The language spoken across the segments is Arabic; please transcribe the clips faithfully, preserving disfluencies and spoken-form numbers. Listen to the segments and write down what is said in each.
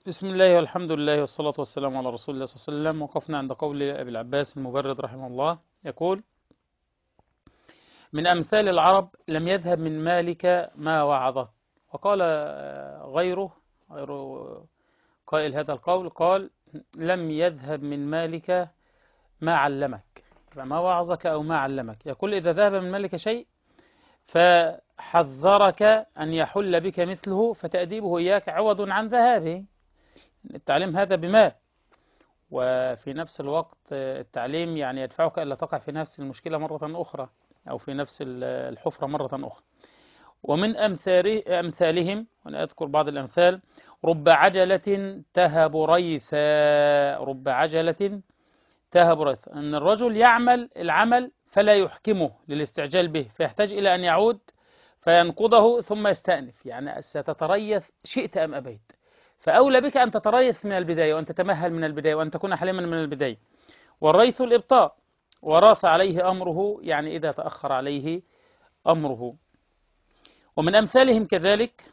بسم الله والحمد لله والصلاة والسلام على رسول الله صلى الله عليه وسلم. وقفنا عند قول أبي العباس المبرد رحمه الله يقول: من أمثال العرب لم يذهب من مالك ما وعظك. وقال غيره غير قائل هذا القول قال: لم يذهب من مالك ما علمك، فما وعظك أو ما علمك. يقول: إذا ذهب من مالك شيء فحذرك أن يحل بك مثله فتأديبه إياك عوض عن ذهابه. التعليم هذا بمال، وفي نفس الوقت التعليم يعني يدفعك ألا تقع في نفس المشكلة مرة أخرى أو في نفس الحفرة مرة أخرى. ومن أمثالهم، وأنا أذكر بعض الأمثال: رب عجلة تهب ريثا. رب عجلة تهب ريثا، أن الرجل يعمل العمل فلا يحكمه للاستعجال به، فيحتاج إلى أن يعود فينقضه ثم يستأنف، يعني ستتريث شئت أم أبيت. فأولى بك أن تتريث من البداية وأن تتمهل من البداية وأن تكون حليما من البداية. والريث الإبطاء، وراث عليه أمره، يعني إذا تأخر عليه أمره. ومن أمثالهم كذلك: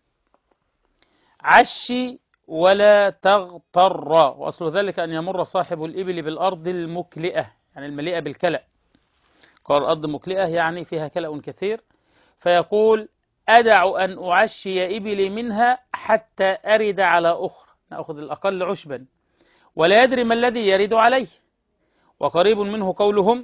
عشي ولا تغتر. وأصل ذلك أن يمر صاحب الإبل بالأرض المكلئة، يعني المليئة بالكلأ. قال الأرض مكلئة يعني فيها كلأ كثير، فيقول: أدع أن أعشي إبلي منها حتى أرد على أخرى، نأخذ الأقل عشبا، ولا يدري ما الذي يرد عليه. وقريب منه قولهم: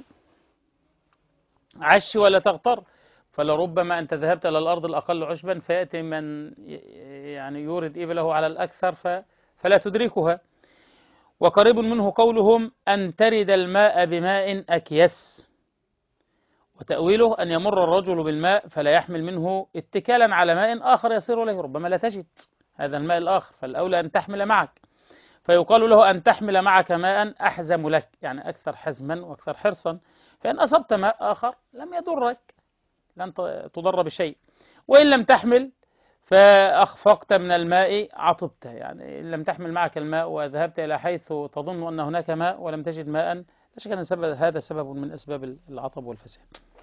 عش ولا تغتر. فلربما أنت ذهبت إلى الأرض الأقل عشبا فيأتي من يعني يورد إبله على الأكثر فلا تدركها. وقريب منه قولهم: أن ترد الماء بماء أكيس. وتأويله أن يمر الرجل بالماء فلا يحمل منه اتكالا على ماء آخر يصير إليه، ربما لا تجد هذا الماء الآخر، فالأولى أن تحمل معك. فيقال له: أن تحمل معك ماء أحزم لك، يعني أكثر حزما وأكثر حرصا، فإن أصبت ماء آخر لم يضرك، لن تضر بشيء. وإن لم تحمل فأخفقت من الماء عطبت، يعني إن لم تحمل معك الماء وذهبت إلى حيث تظن أن هناك ماء ولم تجد ماء، لا شك أن سبب هذا سبب من أسباب العطب والفساد.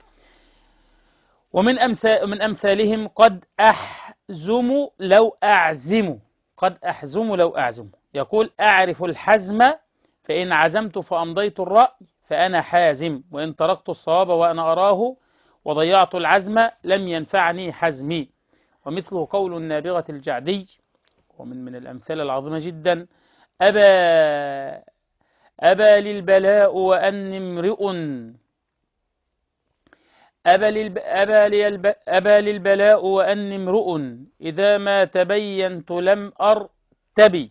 ومن أمثال من أمثالهم: قد أحزم لو أعزم. قد أحزم لو أعزم، يقول: أعرف الحزم، فإن عزمت فأمضيت الرأي فأنا حازم، وإن تركت الصواب وأنا أراه وضيعت العزم لم ينفعني حزمي. ومثله قول النابغة الجعدي، ومن من الأمثال العظيمة جدا: أبى أبى للبلاء وأني امرئ أبى, للب... أبى, للب... أبى للبلاء وأني امرؤ إذا ما تبينت لم أرتبي،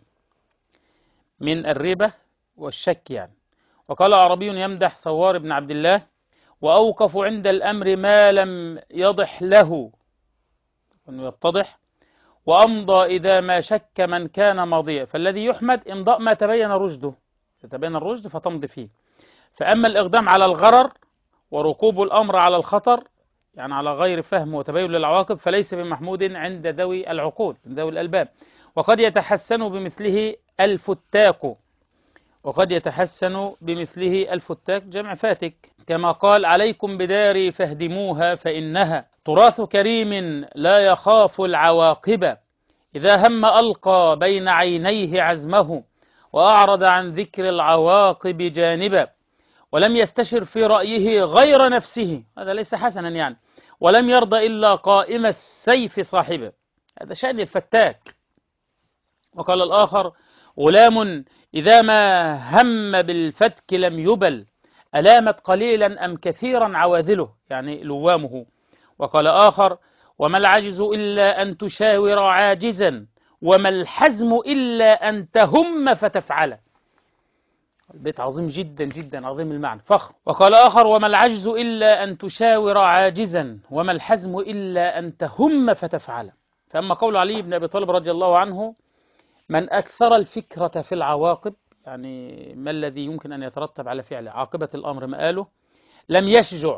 من الربة والشك يعني. وقال أعربي يمدح صوار بن عبد الله: وأوقف عند الأمر ما لم يضح له، أنه يتضح، وأمضى إذا ما شك من كان ماضيا. فالذي يحمد إمضاء ما تبين رشده، تبين الرشد فتمضي فيه. فأما الإقدام على الغرر وركوب الأمر على الخطر، يعني على غير فهم وتبين للعواقب، فليس بمحمود عند ذوي العقول ذوي الألباب. وقد يتحسن بمثله الفتاك، وقد يتحسن بمثله الفتاك جمع فاتك، كما قال: عليكم بداري فاهدموها فإنها تراث كريم لا يخاف العواقب، إذا هم ألقى بين عينيه عزمه وأعرض عن ذكر العواقب جانبا، ولم يستشر في رأيه غير نفسه، هذا ليس حسنا يعني، ولم يرضى إلا قائم السيف صاحبه، هذا شأن الفتاك. وقال الآخر: غلام إذا ما هم بالفتك لم يبل، ألامت قليلا أم كثيرا عواذله، يعني لوامه. وقال آخر: وما العجز إلا أن تشاور عاجزا، وما الحزم إلا أن تهم فتفعله. البيت عظيم جدا جدا، عظيم المعنى، فخر. وقال آخر: وما العجز إلا أن تشاور عاجزا، وما الحزم إلا أن تهم فتفعله. فأما قول علي بن أبي طالب رضي الله عنه: من أكثر الفكرة في العواقب، يعني ما الذي يمكن أن يترتب على فعله، عاقبة الأمر مآله، لم يشجع.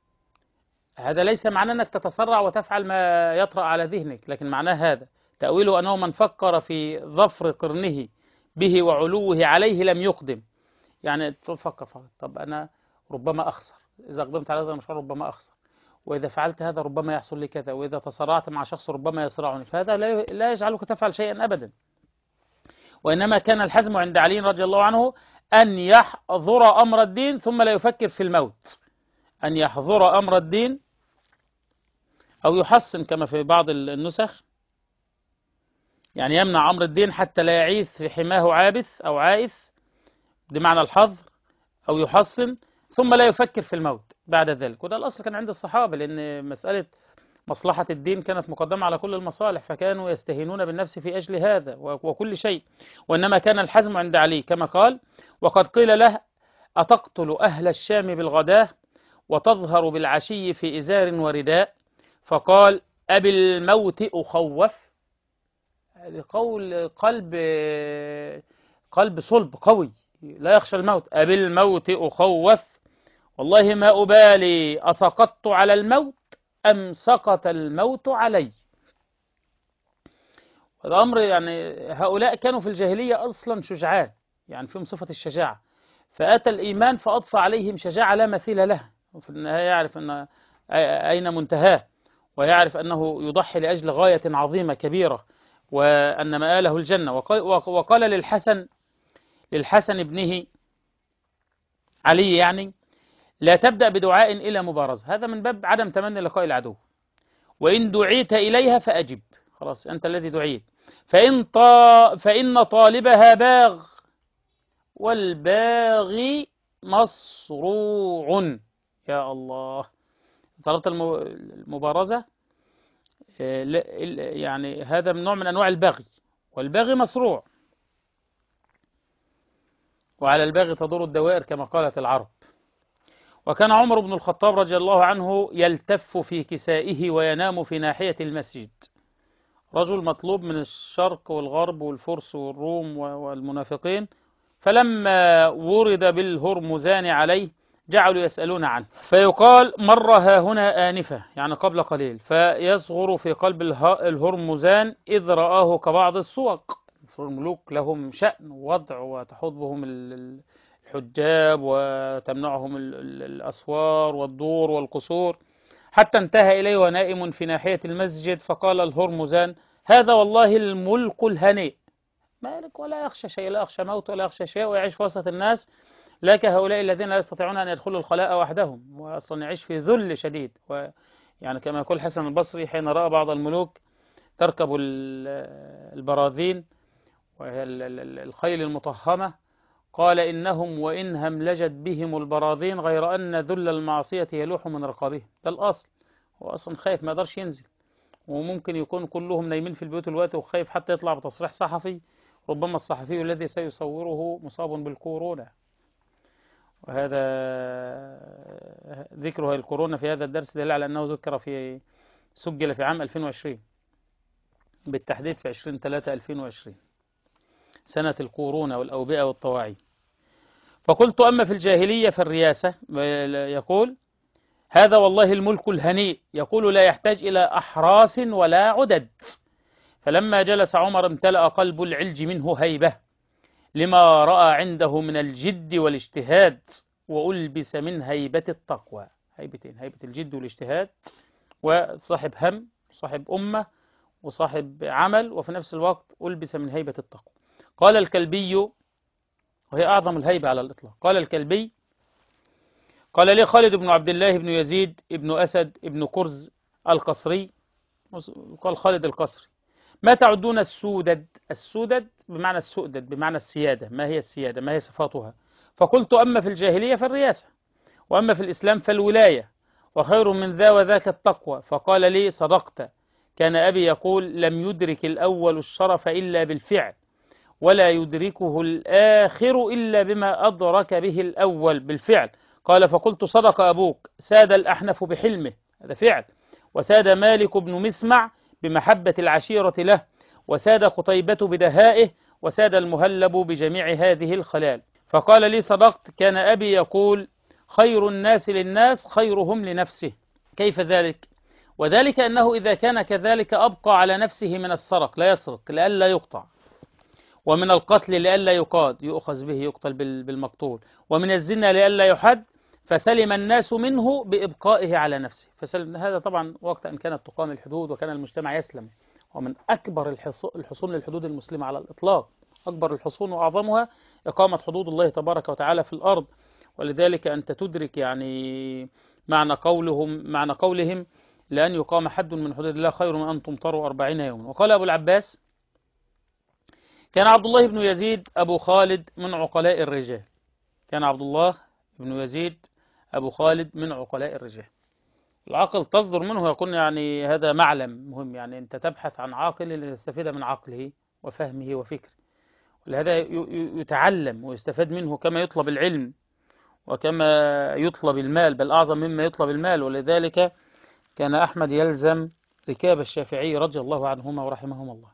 هذا ليس معناه أنك تتسرع وتفعل ما يطرأ على ذهنك، لكن معناه هذا تأويله أنه من فكر في ظفر قرنه به وعلوه عليه لم يقدم. يعني تفكر فقط: طب أنا ربما أخسر، إذا قدمت على هذا المشروع ربما أخسر، وإذا فعلت هذا ربما يحصل لي كذا، وإذا تسرعت مع شخص ربما يسرعني، فهذا لا لا يجعلك تفعل شيئا أبدا. وإنما كان الحزم عند علي رضي الله عنه أن يحضر أمر الدين ثم لا يفكر في الموت، أن يحضر أمر الدين أو يحصن كما في بعض النسخ، يعني يمنع أمر الدين حتى لا يعيث في حماه عابث أو عائث بمعنى الحظر، أو يحصن ثم لا يفكر في الموت بعد ذلك. وده الأصل كان عند الصحابة، لأن مسألة مصلحة الدين كانت مقدمة على كل المصالح، فكانوا يستهينون بالنفس في أجل هذا وكل شيء. وإنما كان الحزم عند علي كما قال: وقد قيل له أتقتل أهل الشام بالغداة وتظهر بالعشي في إزار ورداء، فقال: أبي الموت أخوف. هذه قول قلب قلب صلب قوي لا يخشى الموت. أبي الموت أخوف والله ما أبالي أسقطت على الموت أم سقط الموت علي. الأمر يعني هؤلاء كانوا في الجاهلية أصلا شجعان، يعني فيهم صفة الشجاعة، فأتى الإيمان فأضفى عليهم شجاعة لا مثيل لها، وفي النهاية يعرف أن أين منتهاه، ويعرف أنه يضحي لأجل غاية عظيمة كبيرة، وأن مآله الجنة. وقال للحسن للحسن ابنه علي يعني: لا تبدأ بدعاء إلى مبارزة، هذا من باب عدم تمني لقاء العدو، وإن دعيت إليها فأجب، خلاص أنت الذي دعيت، فإن, طا فإن طالبها باغ والباغي مصروع. يا الله، طلبت المبارزة يعني هذا من نوع من أنواع البغي، والباغي مصروع، وعلى الباغي تدور الدوائر كما قالت العرب. وكان عمر بن الخطاب رضي الله عنه يلتف في كسائه وينام في ناحية المسجد، رجل مطلوب من الشرق والغرب والفرس والروم والمنافقين، فلما ورد بالهرمزان عليه جعلوا يسألون عنه، فيقال: مر ها هنا آنفة، يعني قبل قليل، فيصغر في قلب الهرمزان إذ رآه كبعض السوق. الملوك لهم شأن ووضع، وتحوط بهم الحجاب وتمنعهم الأسوار والدور والقصور، حتى انتهى إليه ونائم في ناحية المسجد، فقال الهرمزان: هذا والله الملك الهنيء، مالك ولا يخشى شيء، لا يخشى موت ولا يخشى شيء، ويعيش في وسط الناس، لا كهؤلاء الذين لا يستطيعون أن يدخلوا الخلاء وحدهم، وأصلا يعيش في ذل شديد. ويعني كما يقول الحسن البصري حين رأى بعض الملوك تركب البراذين وهي الخيل المطهمة، قال: إنهم وإن هملجت بهم البراذين غير أن ذل المعصية يلوح من رقابهم. ده الأصل، هو أصلا خايف ما يقدرش ينزل، وممكن يكون كلهم نايمين في البيوت الوقت وخايف حتى يطلع بتصريح صحفي، ربما الصحفي الذي سيصوره مصاب بالكورونا. وهذا ذكرها الكورونا في هذا الدرس دليل على أنه ذكر في سجل في عام ألفين وعشرين، بالتحديد في عشرين ثلاثة ألفين وعشرين، سنة الكورونا والأوبئة والطواعي. فقلت: أما في الجاهلية فالرياسة، يقول: هذا والله الملك الهنيء، يقول: لا يحتاج إلى أحراس ولا عدد. فلما جلس عمر امتلأ قلب العلج منه هيبة لما رأى عنده من الجد والاجتهاد، وألبس من هيبة التقوى، هيبتين: هيبة الجد والاجتهاد، وصاحب هم، صاحب أمة، وصاحب عمل، وفي نفس الوقت ألبس من هيبة التقوى. قال الكلبي، وهي أعظم الهيبة على الإطلاق، قال الكلبي: قال لي خالد بن عبد الله بن يزيد بن أسد بن كرز القصري، قال خالد القصري: ما تعدون السودد؟ السودد بمعنى السؤدد، بمعنى السيادة. ما هي السيادة؟ ما هي صفاتها؟ فقلت: أما في الجاهلية فالرياسة، وأما في الإسلام فالولاية، وخير من ذا وذاك التقوى. فقال لي: صدقت، كان أبي يقول: لم يدرك الأول الشرف إلا بالفعل، ولا يدركه الآخر إلا بما أدرك به الأول بالفعل. قال: فقلت: صدق أبوك، ساد الأحنف بحلمه، هذا فعل، وساد مالك بن مسمع بمحبة العشيرة له، وساد قتيبة بدهائه، وساد المهلب بجميع هذه الخلال. فقال لي: صدقت، كان أبي يقول: خير الناس للناس خيرهم لنفسه. كيف ذلك؟ وذلك أنه إذا كان كذلك أبقى على نفسه من السرق، لا يسرق لئلا يقطع، ومن القتل لئلا يقاد يؤخذ به يقتل بالمقتول، ومن الزنا لئلا يحد، فسلم الناس منه بإبقائه على نفسه. فسلم هذا طبعا وقت أن كانت تقام الحدود وكان المجتمع يسلم، ومن أكبر الحصون للحدود المسلمة على الإطلاق، أكبر الحصون وأعظمها إقامة حدود الله تبارك وتعالى في الأرض. ولذلك أنت تدرك يعني معنى قولهم معنى قولهم لأن يقام حد من حدود الله خير من أن تمطروا أربعين يوما. وقال أبو العباس: كان عبد الله بن يزيد أبو خالد من عقلاء الرجال. كان عبد الله بن يزيد أبو خالد من عقلاء الرجال. العقل تصدر منه يكون يعني هذا معلم مهم، يعني أنت تبحث عن عاقل لتستفيد من عقله وفهمه وفكره، ولهذا يتعلم ويستفاد منه كما يطلب العلم وكما يطلب المال، بل أعظم مما يطلب المال. ولذلك كان أحمد يلزم ركاب الشافعي رضي الله عنهما ورحمهما الله.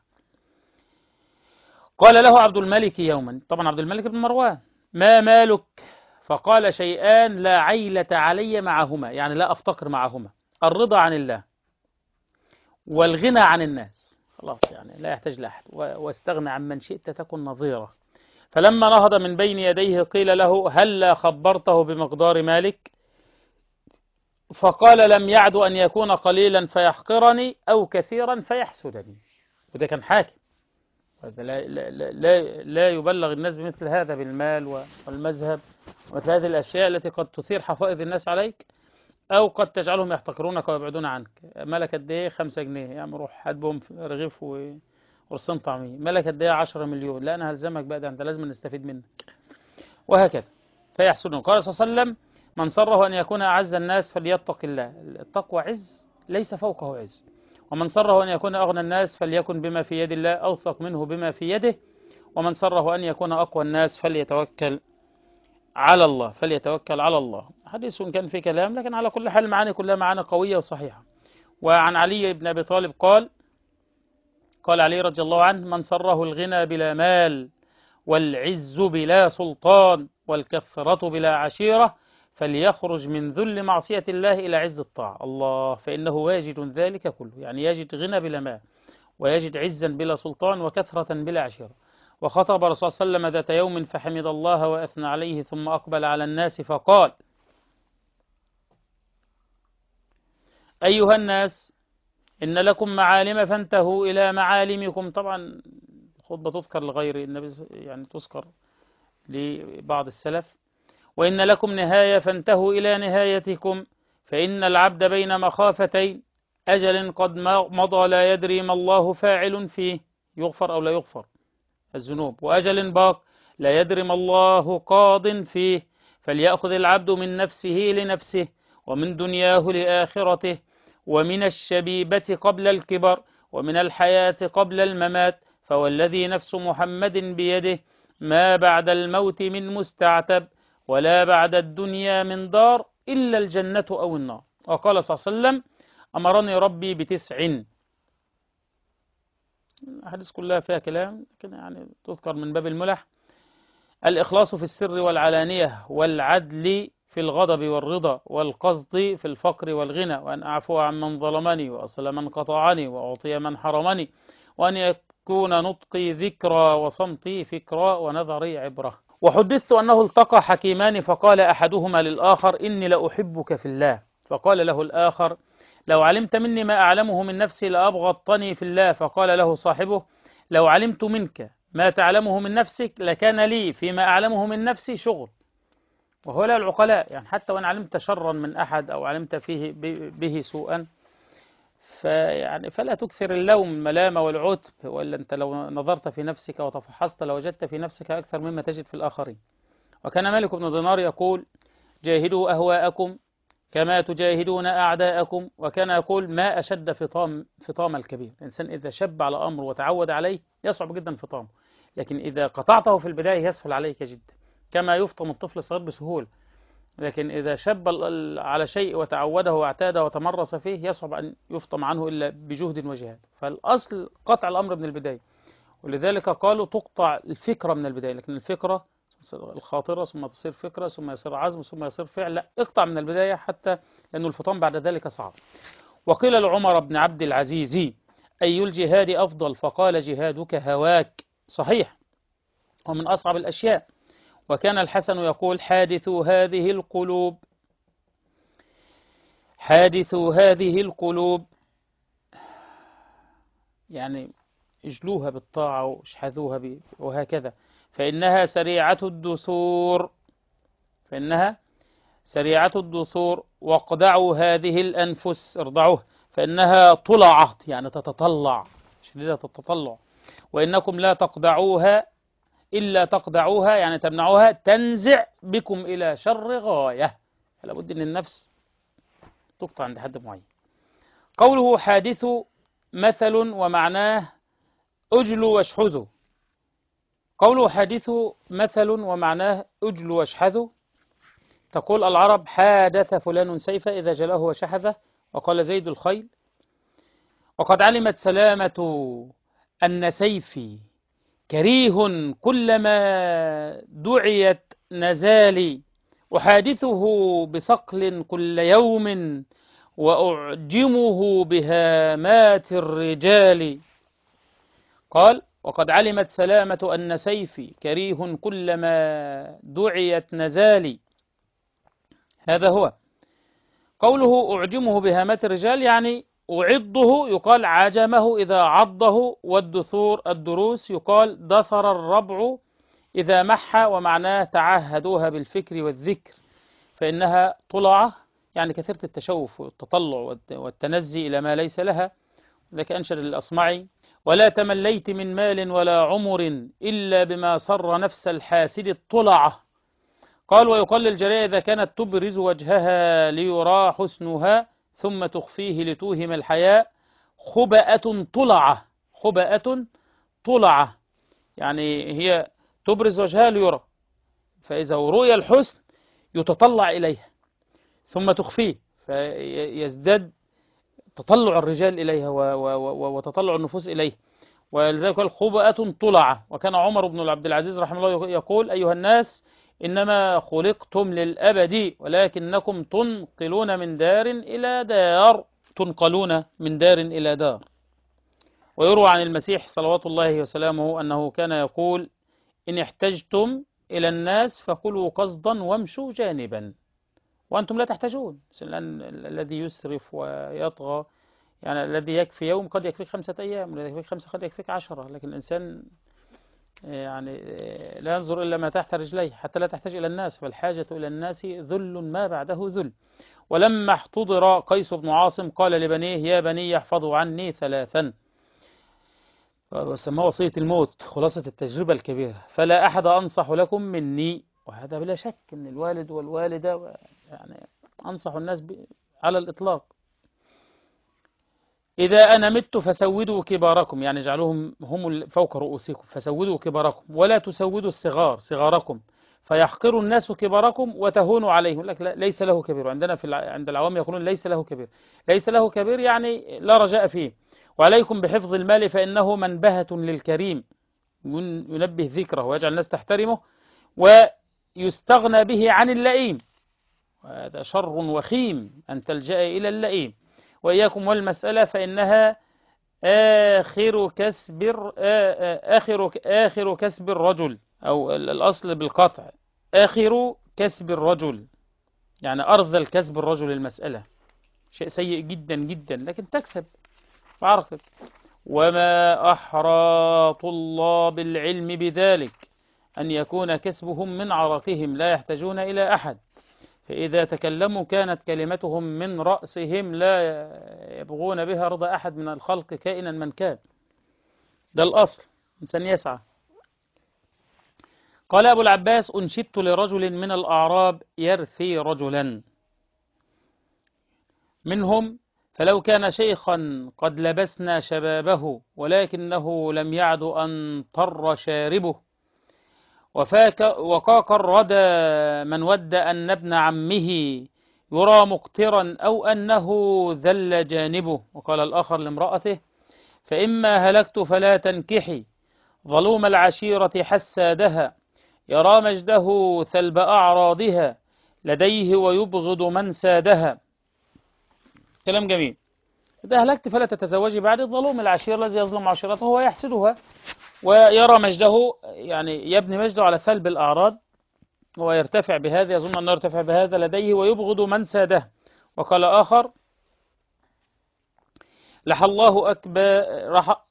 قال له عبد الملك يوما، طبعا عبد الملك بن مروان: ما مالك؟ فقال: شيئان لا عيلة علي معهما، يعني لا أفتقر معهما، الرضا عن الله والغنى عن الناس. خلاص يعني لا يحتاج لأحد، واستغنى عن من شئت تكن نظيره. فلما نهض من بين يديه قيل له: هلا خبرته بمقدار مالك؟ فقال: لم يعد أن يكون قليلا فيحقرني أو كثيرا فيحسدني. وده كان حاكم، لا, لا, لا, لا يبلغ الناس بمثل هذا بالمال والمذهب ومثل هذه الأشياء التي قد تثير حفائظ الناس عليك أو قد تجعلهم يحتقرونك ويبعدون عنك. مالك قد إيه؟ خمسة جنيه، يعني روح هات بهم رغيف ورصين طعمية. مالك قد إيه؟ عشرة مليون. لا أنا هلزمك بقى، ده أنت لازم نستفيد منك، وهكذا فيحسدون. قال صلى الله عليه وسلم: من سره أن يكون أعز الناس فليتق الله. التقوى عز ليس فوقه عز. ومن سره أن يكون أغنى الناس فليكن بما في يد الله أوثق منه بما في يده. ومن سره أن يكون أقوى الناس فليتوكل على الله فليتوكل على الله. حديث كان فيه كلام، لكن على كل حال معاني كلها معاني قوية وصحيحة. وعن علي بن أبي طالب قال قال علي رضي الله عنه: من سره الغنى بلا مال والعز بلا سلطان والكثرة بلا عشيرة فليخرج من ذل معصية الله إلى عز الطاعة. الله، فإنه واجد ذلك كله، يعني يجد غنى بلا مال ويجد عزا بلا سلطان وكثرة بلا عشيرة. وخطب رسول الله صلى الله عليه وسلم ذات يوم فحمد الله وأثنى عليه ثم أقبل على الناس فقال: أيها الناس، إن لكم معالم فانتهوا إلى معالمكم. طبعا خطبة تذكر لغير النبي، يعني تذكر لبعض السلف. وإن لكم نهاية فانتهوا إلى نهايتكم، فإن العبد بين مخافتين: أجل قد مضى لا يدري ما الله فاعل فيه، يغفر أو لا يغفر الذنوب، وأجل باق لا يدري ما الله قاض فيه، فليأخذ العبد من نفسه لنفسه ومن دنياه لآخرته ومن الشبيبة قبل الكبر ومن الحياة قبل الممات، فوالذي نفس محمد بيده ما بعد الموت من مستعتب ولا بعد الدنيا من دار إلا الجنة أو النار. وقال صلى الله عليه وسلم: أمرني ربي بتسع. الحديث كلها فيها كلام، لكن يعني تذكر من باب الملح: الإخلاص في السر والعلانية، والعدل في الغضب والرضا، والقصد في الفقر والغنى، وأن أعفو عن من ظلمني وأصل من قطعني وأعطي من حرمني، وأن يكون نطقي ذكرى وصمتي فكرى ونظري عبرة. وحدثت أنه التقى حكيمان فقال أحدهما للآخر: إني لأحبك في الله. فقال له الآخر: لو علمت مني ما أعلمه من نفسي لأبغضتني في الله. فقال له صاحبه: لو علمت منك ما تعلمه من نفسك لكان لي فيما أعلمه من نفسي شغل. وهؤلاء العقلاء، يعني حتى وإن علمت شرا من أحد أو علمت فيه به سوءا فيعني فلا تكثر اللوم الملامة والعتب، وإلا أنت لو نظرت في نفسك وتفحصت لوجدت في نفسك أكثر مما تجد في الآخرين. وكان مالك بن دينار يقول: جاهدوا أهواءكم كما تجاهدون أعداءكم. وكان يقول: ما أشد فطام فطام الكبير. الإنسان إذا شب على أمر وتعود عليه يصعب جدا فطامه، لكن إذا قطعته في البداية يسهل عليك جدا، كما يفطم الطفل الصغير بسهولة. لكن إذا شب على شيء وتعوده واعتاده وتمرس فيه يصعب أن يفطم عنه إلا بجهد وجهاد. فالأصل قطع الأمر من البداية، ولذلك قالوا تقطع الفكرة من البداية. لكن الفكرة الخاطرة ثم تصير فكرة ثم يصير عزم ثم يصير فعل، لا، اقطع من البداية حتى لأنه الفطام بعد ذلك صعب. وقيل لعمر بن عبد العزيز: أي الجهاد أفضل؟ فقال: جهادك هواك. صحيح، ومن أصعب الأشياء. وكان الحسن يقول: حادثوا هذه القلوب حادثوا هذه القلوب يعني اجلوها بالطاعة واشحذوها ب... وهكذا. فإنها سريعة الدثور فإنها سريعة الدثور واقدعوا هذه الأنفس، ارضعوها فإنها طلعة يعني تتطلع، شديدة التطلع. وإنكم لا تقدعوها إلا تقدعوها يعني تمنعوها، تنزع بكم إلى شر غاية. لابد أن النفس تقطع عند حد معين. قوله حادث مثل ومعناه أجلوا واشحذوا. قوله حادث مثل ومعناه أجلوا واشحذوا، تقول العرب حادث فلان سيف إذا جلاه وشحذه، وقال زيد الخيل. وقد علمت سلامة أن سيفي كريه كلما دعيت نزالي، أحادثه بصقل كل يوم وأعجمه بهامات الرجال. قال وقد علمت سلامة أن سيفي كريه كلما دعيت نزالي، هذا هو. قوله أعجمه بهامات الرجال يعني أعضه، يقال عجمه إذا عضه، والدثور الدروس يقال دثر الربع إذا محى، ومعناه تعهدوها بالفكر والذكر، فإنها طلعة يعني كثيرة التشوف والتطلع والتنزي إلى ما ليس لها. ذاك أنشد الأصمعي ولا تمليت من مال ولا عمر إلا بما سر نفس الحاسد الطلعة. قال ويقال للجارية إذا كانت تبرز وجهها ليرى حسنها ثم تخفيه لتوهم الحياء خبأة طلعة. خبأة طلعة يعني هي تبرز وجهها ليرى، فإذا رؤي الحسن يتطلع إليها ثم تخفيه فيزداد تطلع الرجال إليها وتطلع النفوس إليه، ولذلك قال خبأة طلعة. وكان عمر بن عبد العزيز رحمه الله يقول أيها الناس إنما خلقتم للأبد ولكنكم تنقلون من دار إلى دار تنقلون من دار إلى دار. ويروى عن المسيح صلوات الله وسلامه أنه كان يقول إن احتجتم إلى الناس فكلوا قصدا وامشوا جانبا وأنتم لا تحتاجون. الذي يسرف ويطغى يعني الذي يكفي يوم قد يكفيك خمسة أيام، والذي يكفيك خمسة قد يكفيك عشرة، لكن الإنسان يعني لا ينظر إلا ما تحت رجليه حتى لا تحتاج إلى الناس، فالحاجة إلى الناس ذل ما بعده ذل. ولما احتضر قيس بن عاصم قال لبنيه يا بني احفظوا عني ثلاثا، وسماه وصية الموت، خلاصة التجربة الكبيرة، فلا أحد أنصح لكم مني. وهذا بلا شك أن الوالد والوالدة يعني أنصح الناس على الإطلاق. إذا أنا مت فسودوا كباركم يعني اجعلوهم هم فوق رؤوسكم، فسودوا كباركم ولا تسودوا الصغار صغاركم فيحقر الناس كباركم وتهونوا عليهم. لك ليس له كبير، عندنا في عند العوام يقولون ليس له كبير. ليس له كبير يعني لا رجاء فيه. وعليكم بحفظ المال فإنه منبهة للكريم، ينبه ذكره ويجعل الناس تحترمه ويستغنى به عن اللئيم، وهذا شر وخيم أن تلجأ إلى اللئيم. وإياكم والمسألة فإنها آخر كسب آخر آخر كسب الرجل، أو الأصل بالقطع آخر كسب الرجل يعني أرذل كسب الرجل. المسألة شيء سيء جدا جدا لكن تكسب بعرقك. وما أحرى طلاب العلم بذلك أن يكون كسبهم من عرقهم لا يحتاجون إلى أحد، فإذا تكلموا كانت كلمتهم من رأسهم لا يبغون بها رضا أحد من الخلق كائنا من كان. ده الأصل، إنسان يسعى. قال أبو العباس أنشدت لرجل من الأعراب يرثي رجلا منهم فلو كان شيخا قد لبسنا شبابه ولكنه لم يعد أن طر شاربه، وفاك وقاك الردى من ود أن ابن عمه يرى مقترا أو أنه ذل جانبه. وقال الآخر لامرأته فإما هلكت فلا تنكحي ظلوم العشيرة حسادها يرى مجده ثلب أعراضها لديه ويبغض من سادها. كلام جميل. إذا هلكت فلا تتزوجي بعد ظلوم العشيرة الذي يظلم عشيرته ويحسدها ويرى مجده يعني يبني مجده على ثلب الأعراض ويرتفع بهذا، يظن أنه يرتفع بهذا لديه ويبغض من ساده. وقال آخر لح الله أكبر رح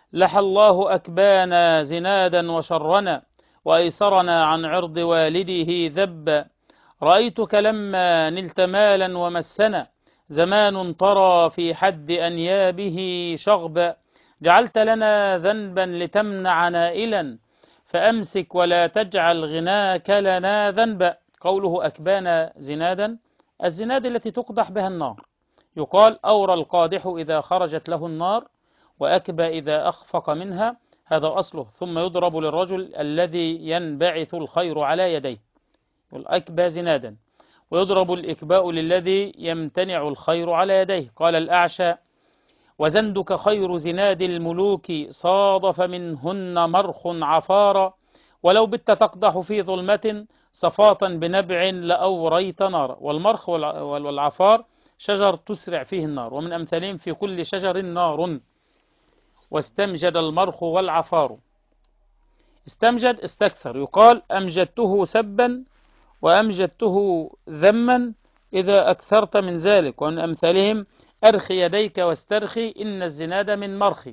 لحى الله أكبانا زنادا وشرنا، وأيسرنا عن عرض والده ذب. رأيتك لما نلت مالا ومسنا، زمان طرى في حد أنيابه شغبا. جعلت لنا ذنبا لتمنع نائلا، فأمسك ولا تجعل غناك لنا ذنبا. قوله أكبانا زنادا، الزناد التي تقدح بها النار. يقال أورى القادح إذا خرجت له النار، وأكبى إذا أخفق منها، هذا أصله. ثم يضرب للرجل الذي ينبعث الخير على يديه، والأكبى زنادا. ويضرب الإكباء للذي يمتنع الخير على يديه. قال الأعشى: وزندك خير زناد الملوك، صادف منهن مرخ عفارا. ولو بت تقدح في ظلمة، صفاة بنبع لأوريت نارا. والمرخ والعفار شجر تسرع فيه النار، ومن أمثالهم: في كل شجر نار. واستمجد المرخ والعفار. استمجد استكثر، يقال أمجدته سبا وأمجدته ذما إذا أكثرت من ذلك. ومن أمثالهم: أرخي يديك واسترخي، إن الزناد من مرخي.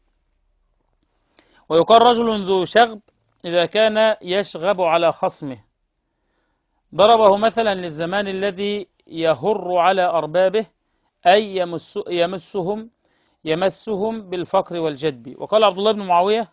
ويقال رجل ذو شغب إذا كان يشغب على خصمه. ضربه مثلا للزمان الذي يهر على أربابه، أي يمس يمسهم يمسهم بالفقر والجدب. وقال عبد الله بن معاوية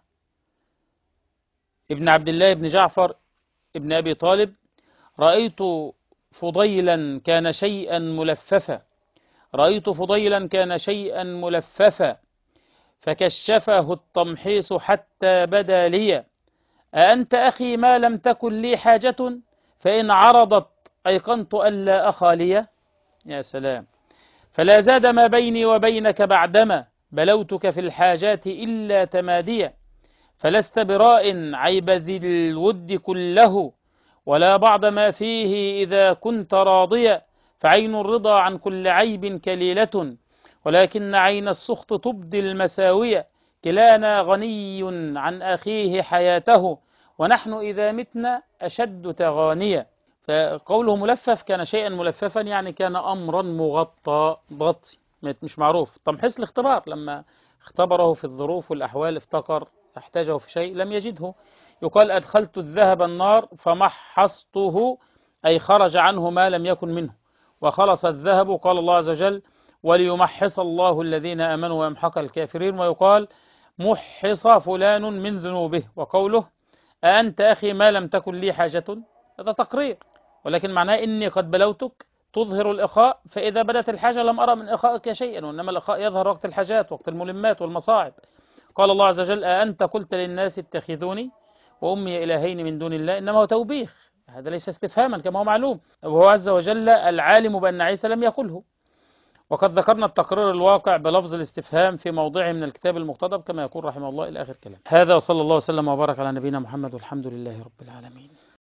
ابن عبد الله بن جعفر ابن أبي طالب: رأيت فضيلا كان شيئا ملففا، رأيت فضيلا كان شيئا ملففا، فكشفه التمحيص حتى بدا لي. أأنت أخي ما لم تكن لي حاجة، فإن عرضت أيقنت ألا أخا لي. يا سلام. فلا زاد ما بيني وبينك بعدما بلوتك في الحاجات إلا تماديا. فلست براء عيب ذي الود كله، ولا بعض ما فيه إذا كنت راضيا. فعين الرضا عن كل عيب كليلة، ولكن عين السخط تبدي المساوية. كلانا غني عن أخيه حياته، ونحن إذا متنا أشد تغانيا. فقوله ملفف كان شيئا ملففا، يعني كان أمرا مغطى مغطي مش معروف. تمحيص الاختبار، لما اختبره في الظروف والأحوال افتقر احتاجه في شيء لم يجده. يقال أدخلت الذهب النار فمحصته، أي خرج عنه ما لم يكن منه وخلص الذهب. قال الله عز وجل: وليمحص الله الذين آمنوا ويمحق الكافرين. ويقال محص فلان من ذنوبه. وقوله أأنت أخي ما لم تكن لي حاجة، هذا تقرير، ولكن معناه إني قد بلوتك، تظهر الإخاء، فإذا بدت الحاجة لم أرى من إخائك شيئا، وإنما الإخاء يظهر وقت الحاجات، وقت الملمات والمصاعب. قال الله عز وجل: أأنت قلت للناس اتخذوني وأمي إلهين من دون الله. إنما هو توبيخ، هذا ليس استفهاما كما هو معلوم، وهو عز وجل العالم بأن عيسى لم يقله. وقد ذكرنا التقرير الواقع بلفظ الاستفهام في موضعه من الكتاب المقتضب كما يقول رحمه الله إلى آخر كلام. هذا وصلى الله وسلم وبارك على نبينا محمد، والحمد لله رب العالمين.